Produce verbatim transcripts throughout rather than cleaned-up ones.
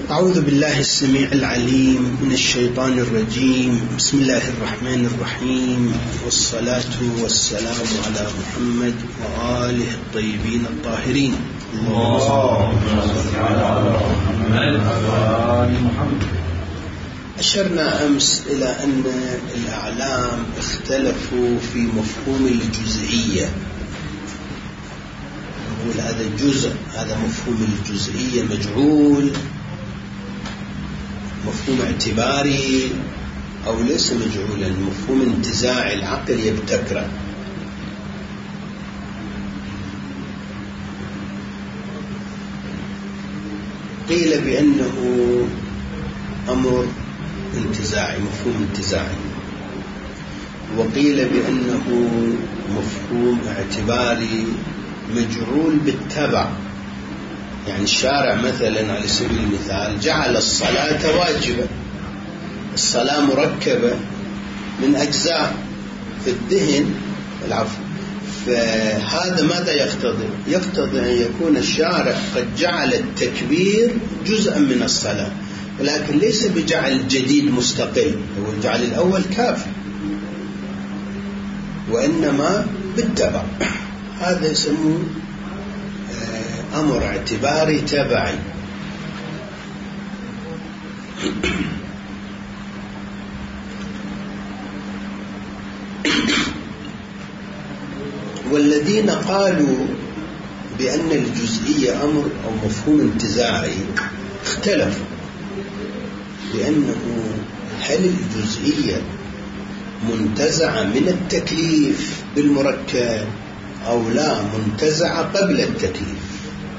أعوذ بالله السميع العليم من الشيطان الرجيم. بسم الله الرحمن الرحيم، والصلاة والسلام على محمد وآله الطيبين الطاهرين. اللهم صل على محمد. أشرنا أمس إلى أن الأعلام اختلفوا في مفهوم الجزئية. نقول هذا جزء، هذا مفهوم الجزئية مجعول، مفهوم اعتباري أو ليس مجعولا، مفهوم انتزاع العقل يبتكره. قيل بأنه أمر انتزاعي، مفهوم انتزاعي، وقيل بأنه مفهوم اعتباري مجعول بالتبع. يعني الشارع مثلا على سبيل المثال جعل الصلاة واجبة، الصلاة مركبة من أجزاء في الذهن العفو، فهذا ماذا يقتضي؟ يقتضي أن يكون الشارع قد جعل التكبير جزءا من الصلاة، ولكن ليس بجعل جديد مستقل، هو الجعل الأول كافي، وإنما بالتبع. هذا يسموه أمر اعتباري تبعي. والذين قالوا بأن الجزئية أمر أو مفهوم انتزاعي اختلفوا، لأنه هل الجزئية منتزعة من التكليف بالمركب أو لا منتزعة قبل التكليف؟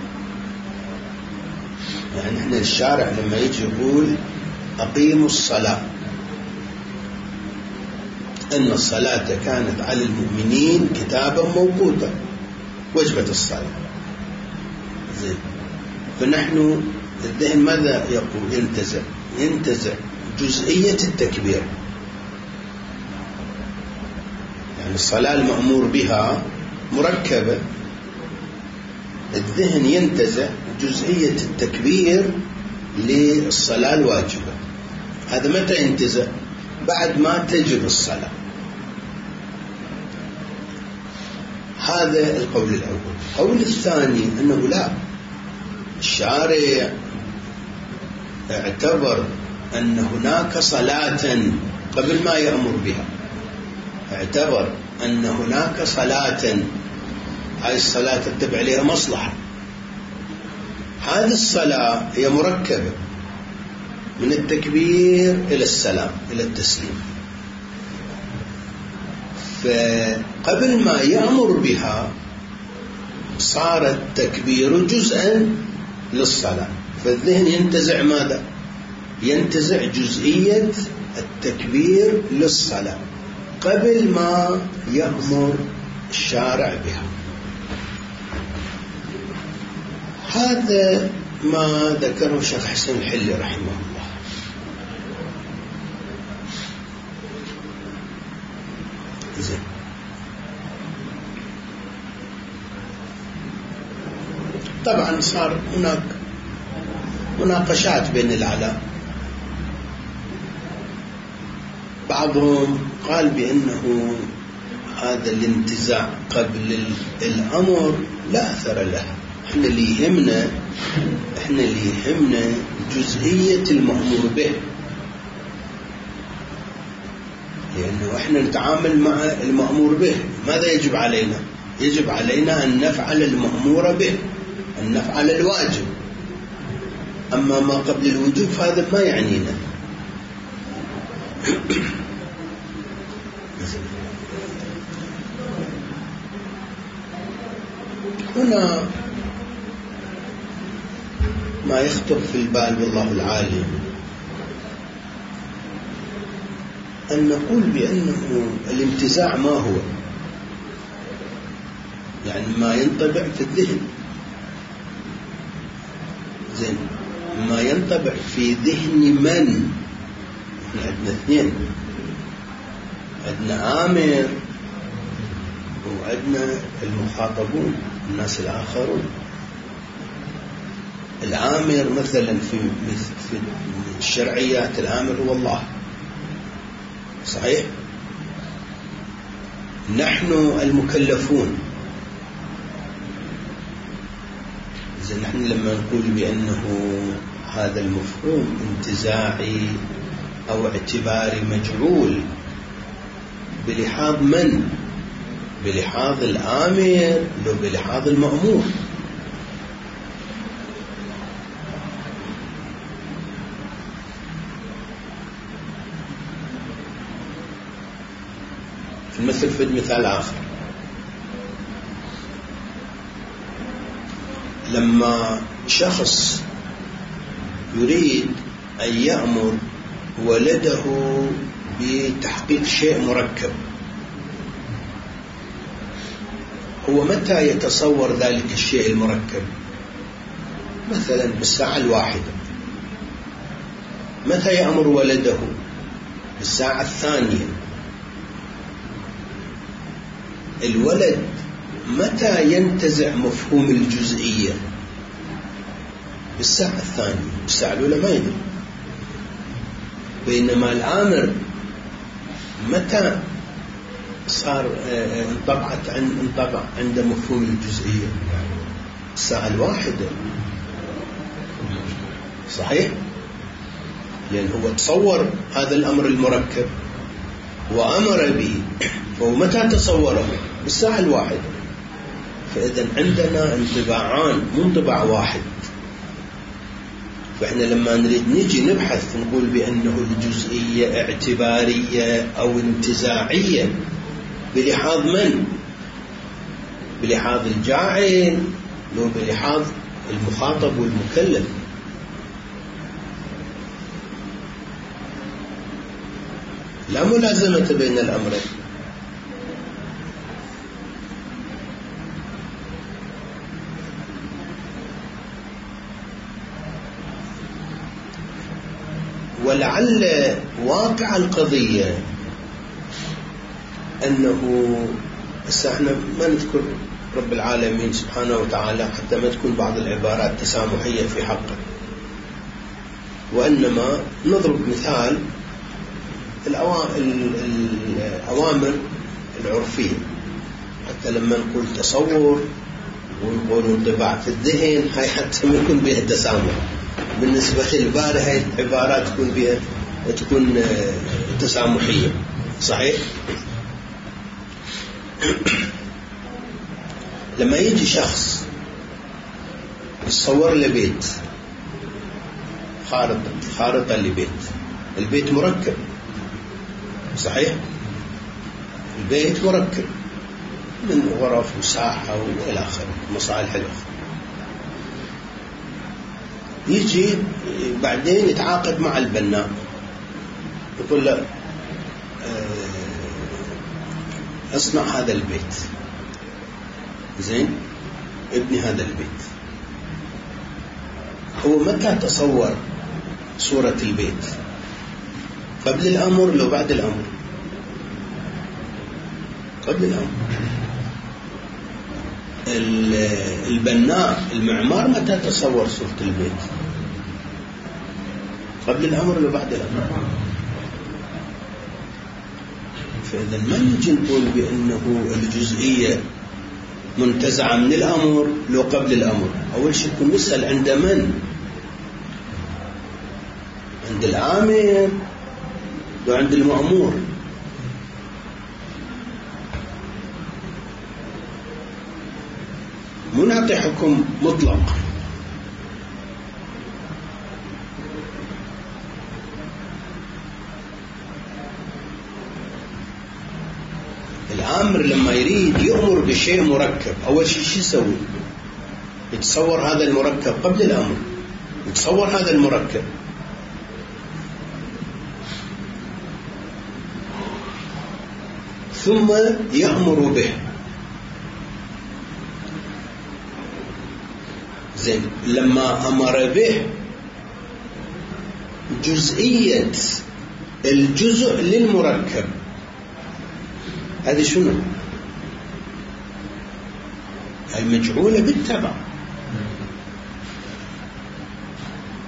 يعني احنا الشارع لما يجي يقول أقيموا الصلاة، أن الصلاة كانت على المؤمنين كتابا موقوتا، وجبت الصلاة. زين، فنحن الذهن ماذا يقول؟ ينتزع ينتزع جزئية التكبير. يعني الصلاة المأمور بها مركبة، الذهن ينتزع جزئية التكبير للصلاة الواجبة. هذا متى ينتزع؟ بعد ما تجب الصلاة. هذا القول الأول. القول الثاني أنه لا، الشارع اعتبر أن هناك صلاة قبل ما يأمر بها، اعتبر أن هناك صلاة، هذه الصلاة تتبع عليها مصلحة. هذه الصلاة هي مركبة من التكبير إلى السلام إلى التسليم، فقبل ما يأمر بها صار التكبير جزءا للصلاة، فالذهن ينتزع ماذا؟ ينتزع جزئية التكبير للصلاة قبل ما يأمر الشارع بها. هذا ما ذكره الشيخ حسين الحلي رحمه الله. زين، طبعا صار هناك مناقشات بين العلماء. بعضهم قال بأنه هذا الانتزاع قبل الأمر لا أثر له، احنا اللي يهمنا احنا اللي يهمنا جزئية المأمور به، لأنه احنا نتعامل مع المأمور به. ماذا يجب علينا؟ يجب علينا أن نفعل المأمور به، أن نفعل الواجب. أما ما قبل الوجوب فهذا ما يعنينا. هنا ما يخطر في البال والله العالم أن نقول بأنه الانتزاع ما هو؟ يعني ما ينطبع في الذهن. زين، ما ينطبع في ذهن من؟ عندنا اثنين، عندنا آمر وعندنا المخاطبون، الناس الآخرون. الآمر مثلا في في الشرعيات الآمر هو الله، صحيح؟ نحن المكلفون. إذا نحن لما نقول بأنه هذا المفهوم انتزاعي أو اعتباري مجعول بلحاظ من؟ بلحاظ الآمر لو بلحاظ المأمور. مثل في مثال آخر، لما شخص يريد أن يأمر ولده بتحقيق شيء مركب، هو متى يتصور ذلك الشيء المركب؟ مثلا بالساعة الواحدة. متى يأمر ولده؟ بالساعة الثانية. الولد متى ينتزع مفهوم الجزئية؟ بالساعة الثانية. بالساعة الأولى ما يدري. بينما الآمر متى صار انطبعت عن انطبع عند مفهوم الجزئية؟ الساعة الواحدة، صحيح؟ لأن هو تصور هذا الأمر المركب وأمر به، فهو متى تصوره؟ بالساعة الواحدة. فإذا عندنا انطباعان مو انطباع واحد. فإحنا لما نريد نجي نبحث نقول بأنه الجزئية اعتبارية أو انتزاعية بلحاظ من؟ بلحاظ الجاعل لو بلحاظ المخاطب والمكلف. لا ملازمة بين الأمرين. ولعل واقع القضية أنه احنا ما نذكر رب العالمين سبحانه وتعالى حتى ما تكون بعض العبارات تسامحية في حقه، وإنما نضرب مثال الأوامر العرفية. حتى لما نقول تصور ونقول انطباع في الذهن، هاي حتى ما يكون بها تسامح. بالنسبة للبارة هاي العبارات تكون بها تكون تسامحية، صحيح؟ لما يجي شخص يصور له بيت، خارطة خارطة لبيت، البيت مركب، صحيح؟ البيت مركب من غرف وساحة وإلى آخره، مصالح الأخرى. يجي بعدين يتعاقد مع البناء، يقول له اصنع هذا البيت، زين، ابني هذا البيت. هو متى تصور صورة البيت؟ قبل الأمر لو بعد الأمر؟ قبل الأمر. البناء المعمار متى تصور صورة البيت؟ قبل الأمر لو بعد الأمر؟ فإذا ما نجي نقول بأنه الجزئية منتزعة من الأمر لو قبل الأمر. أول شيء كن نسأل عند من؟ عند الآمر لو عند المأمور. مو نعطي حكم مطلق. الآمر لما يريد يأمر بشيء مركب، أول شيء شو يسوي؟ يتصور هذا المركب قبل الأمر، يتصور هذا المركب، ثم يأمر به. زين، لما أمر به جزئية الجزء للمركب، هذه شنو؟ المجعولة بالتبع.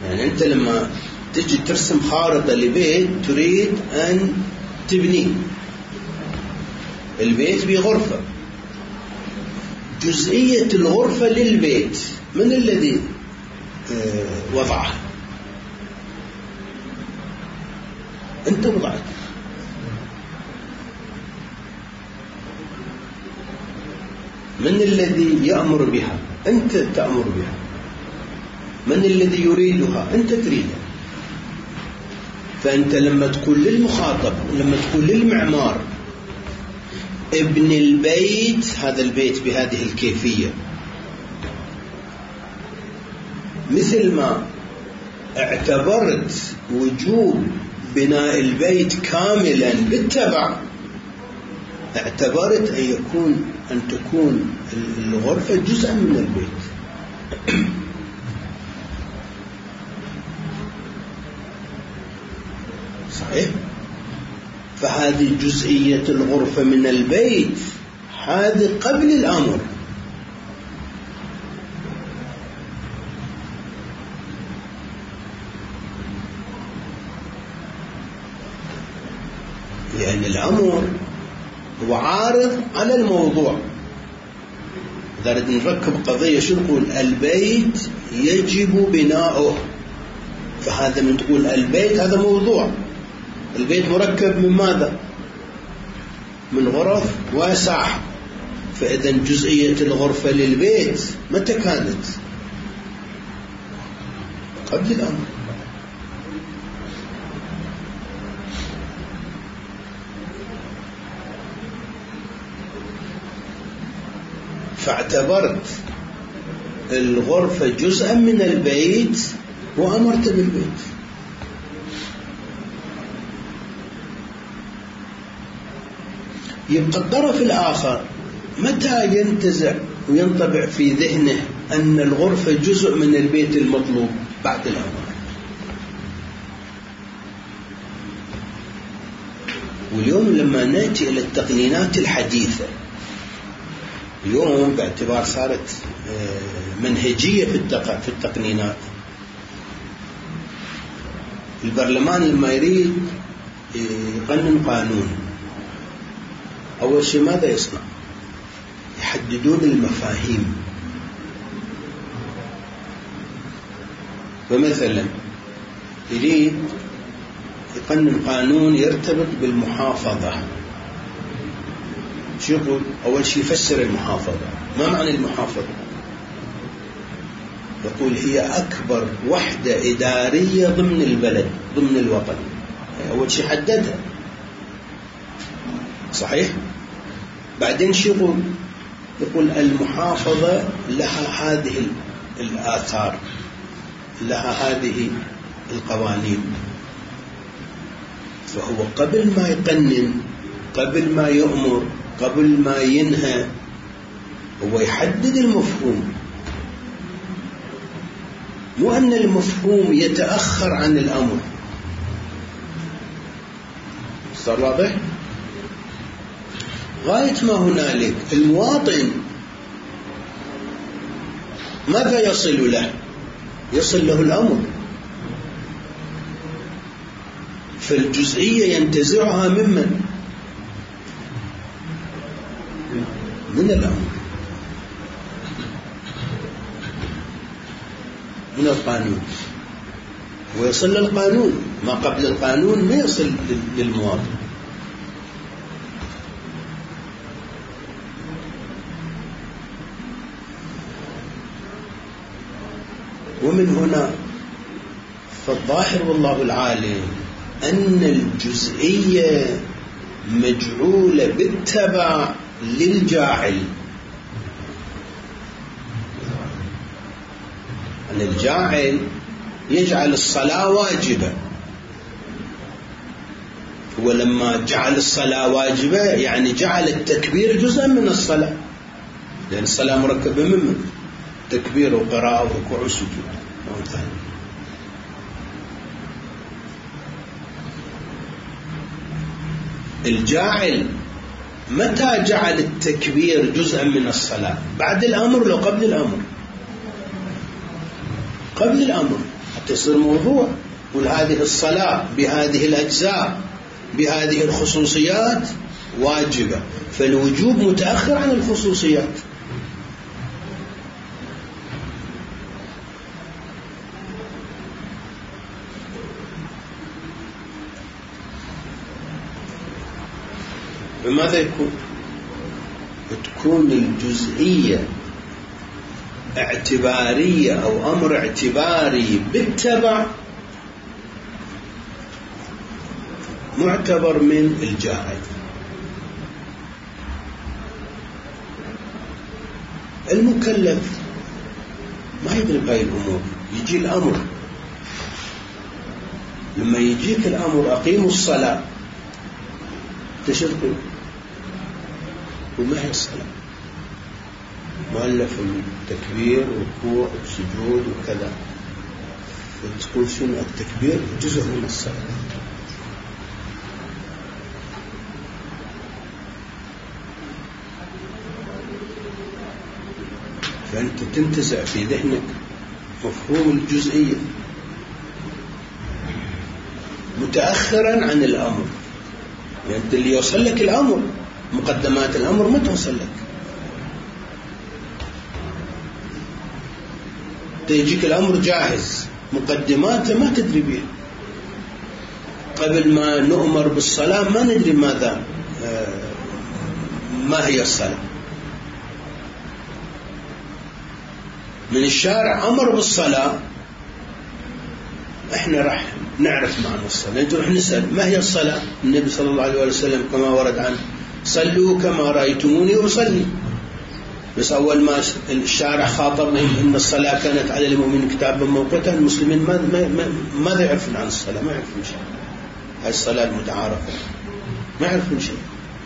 يعني أنت لما تجي ترسم خارطة لبيت تريد أن تبنيه، البيت بغرفة، جزئية الغرفة للبيت من الذي وضعها؟ أنت وضعت. من الذي يأمر بها؟ أنت تأمر بها. من الذي يريدها؟ أنت تريدها. فأنت لما تقول للمخاطب، لما تقول للمعمار ابن البيت، هذا البيت بهذه الكيفية، مثل ما اعتبرت وجوب بناء البيت كاملا بالتبع، اعتبرت أن يكون أن تكون الغرفة جزءا من البيت. صحيح؟ فهذه جزئية الغرفة من البيت، هذه قبل الأمر. لأن الأمر هو عارض على الموضوع. إذا ردنا نركب قضية شو نقول؟ البيت يجب بناؤه، فهذا من تقول البيت هذا موضوع. البيت مركب من ماذا؟ من غرف واسعة. فإذا جزئية الغرفة للبيت متى كانت؟ قبل الأمر. فاعتبرت الغرفة جزءا من البيت وأمرت بالبيت. يبقى الطرف الآخر متى ينتزع وينطبع في ذهنه أن الغرفة جزء من البيت المطلوب؟ بعد الأمر. واليوم لما نأتي إلى التقنينات الحديثة، اليوم باعتبار صارت منهجية في التقنينات، البرلمان لما يريد يقنن قانون، أول شيء ماذا يصنع؟ يحددون المفاهيم. فمثلا يريد يقنن قانون يرتبط بالمحافظة، شو يقول؟ أول شيء يفسر المحافظة. ما معنى المحافظة؟ يقول هي أكبر وحدة إدارية ضمن البلد، ضمن الوطن. أول شيء حددها. صحيح؟ بعدين شو يقول؟ يقول المحافظة لها هذه الآثار، لها هذه القوانين. فهو قبل ما يقنن، قبل ما يؤمر، قبل ما ينهى، هو يحدد المفهوم. مو أن المفهوم يتأخر عن الأمر. صار واضح؟ غاية ما هنالك المواطن ماذا يصل له؟ يصل له الأمر. فالجزئية ينتزعها ممن؟ من الأمر، من القانون. ويصل للقانون، ما قبل القانون ما يصل للمواطن. ومن هنا فالظاهر والله العالم أن الجزئية مجعولة بالتبع للجاعل. أن الجاعل يجعل الصلاة واجبة، ولما جعل الصلاة واجبة يعني جعل التكبير جزءا من الصلاة، لأن الصلاة مركبة من تكبير وقراءة وركوع وسجود. الجاعل متى جعل التكبير جزءا من الصلاة؟ بعد الأمر لو قبل الأمر؟ قبل الأمر. حتى يصير موضوع. وهذه الصلاة بهذه الأجزاء بهذه الخصوصيات واجبة، فالوجوب متأخر عن الخصوصيات. بماذا يكون؟ تكون الجزئية اعتبارية أو أمر اعتباري بالتبع معتبر من الجاهل. المكلف ما يدري بهاي الأمور، يجي الأمر، لما يجيك الأمر أقيموا الصلاة تشركوا، وما هي الصلاة؟ مؤلف التكبير والركوع والسجود وكذا، تقول شنو التكبير جزء من الصلاة. فأنت تنتزع في ذهنك مفهوم الجزئية متأخرا عن الأمر. يعني أنت اللي يوصل لك الأمر، مقدمات الأمر ما توصل لك. تيجيك الأمر جاهز، مقدماته ما تدري بها. قبل ما نؤمر بالصلاة ما ندري ماذا ما هي الصلاة. من الشارع أمر بالصلاة، احنا راح نعرف معنى الصلاة، نروح نسأل ما هي الصلاة. النبي صلى الله عليه وسلم كما ورد عنه صلوا كما رأيتموني أصلي. بس أول ما الشارع خاطبنا إن الصلاة كانت على المؤمنين كتابا موقوتا، المسلمين ما ما ماذا يعرفون عن الصلاة؟ ما يعرفون شيء. هاي الصلاة المتعارفة ما يعرفون شيء.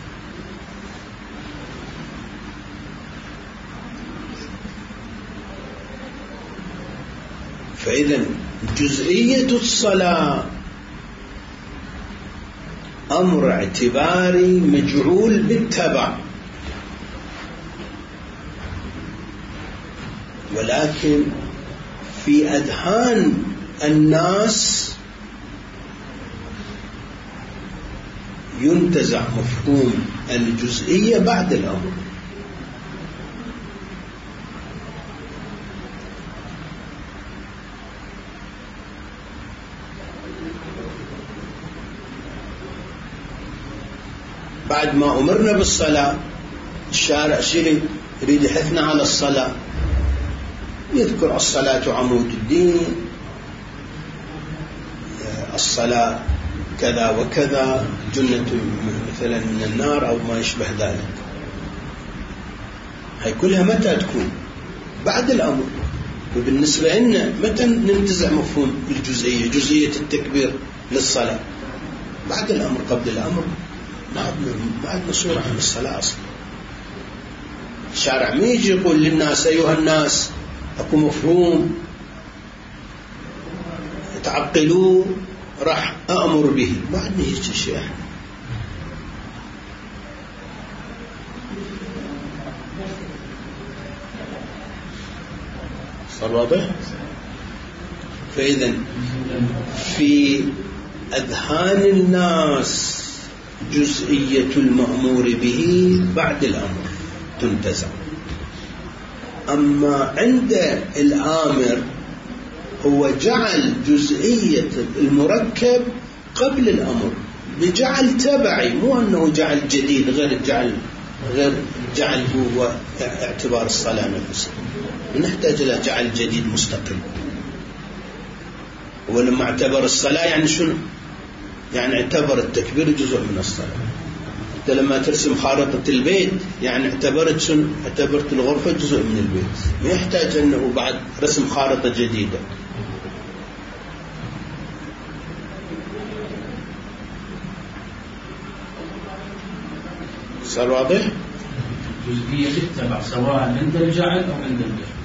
فإذا جزئية الصلاة أمر اعتباري مجعول بالتبع، ولكن في أذهان الناس ينتزع مفهوم الجزئية بعد الأمر. بعد ما أمرنا بالصلاة الشارع شري يريد يحثنا على الصلاة، يذكر الصلاة عمود الدين، الصلاة كذا وكذا، جنة مثلا من النار أو ما يشبه ذلك. هاي كلها متى تكون؟ بعد الأمر. وبالنسبة لنا متى ننتزع مفهوم الجزئية، جزئية التكبير للصلاة؟ بعد الأمر. قبل الأمر ما عندنا صورة عن الصلاة أصلا. الشارع ما يجي يقول للناس أيها الناس أكو مفهوم تعقلوه راح أأمر به، ما عندنا هيك شيء. صار واضح؟ فإذا في أذهان الناس جزئية المأمور به بعد الأمر تنتزع. أما عند الآمر هو جعل جزئية المركب قبل الأمر بجعل تبعي، مو أنه جعل جديد غير جعل غير جعل هو اعتبار الصلاة نفسها. نحتاج إلى جعل جديد مستقل. ولما اعتبر الصلاة يعني شنو؟ يعني اعتبر التكبير جزء من الصلاة. انت لما ترسم خارطة البيت يعني اعتبرت شنو؟ اعتبرت الغرفة جزء من البيت، ما يحتاج انه بعد رسم خارطة جديدة. صار واضح؟ جزئية تتبع سواء عند الجعل او عند الجهل.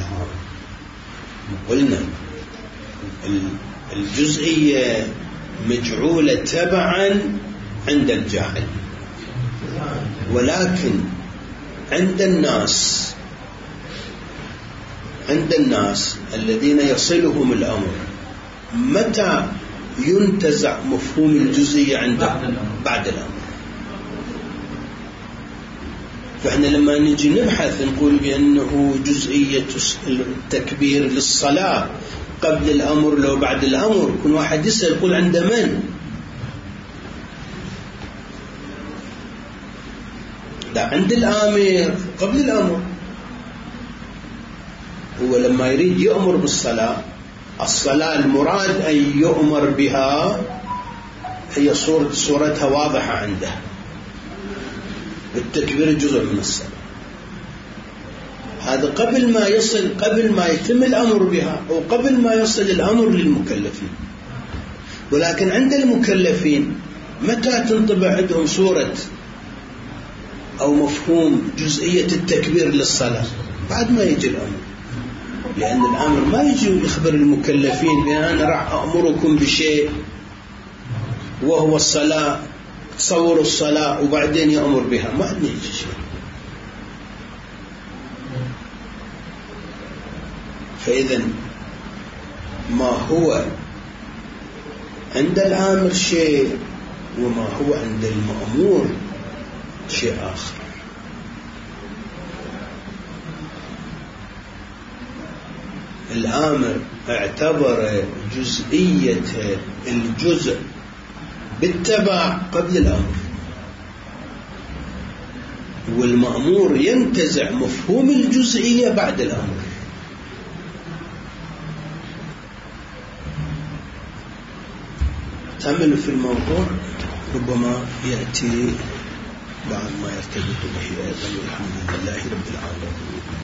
قلنا الجزئية مجعولة تبعا عند الجاهل، ولكن عند الناس عند الناس الذين يصلهم الأمر متى ينتزع مفهوم الجزئية عنده؟ بعد الأمر. بعد الأمر. فإحنا لما نجي نبحث نقول بأنه جزئية التكبير للصلاة قبل الأمر لو بعد الأمر، كل واحد يسأل يقول عند من؟ لا، عند الآمر قبل الأمر. هو لما يريد يأمر بالصلاة، الصلاة المراد أن يؤمر بها هي صورة صورتها واضحة عنده، التكبير جزء من الصلاة. هذا قبل ما يصل قبل ما يتم الأمر بها، أو قبل ما يصل الأمر للمكلفين. ولكن عند المكلفين متى تنطبع عندهم صورة أو مفهوم جزئية التكبير للصلاة؟ بعد ما يجي الأمر. لأن الأمر ما يجي يخبر المكلفين بأن أنا راح أأمركم بشيء وهو الصلاة، تصوروا الصلاة وبعدين يأمر بها، ما عندنا يجي شيء. فإذا ما هو عند الآمر شيء، وما هو عند المأمور شيء آخر. الآمر اعتبر جزئية الجزء بالتبع قبل الأمر، والمأمور ينتزع مفهوم الجزئية بعد الأمر. تأمل في الموضوع، ربما يأتي بعد ما يرتبط به أيضا. والحمد لله رب العالمين.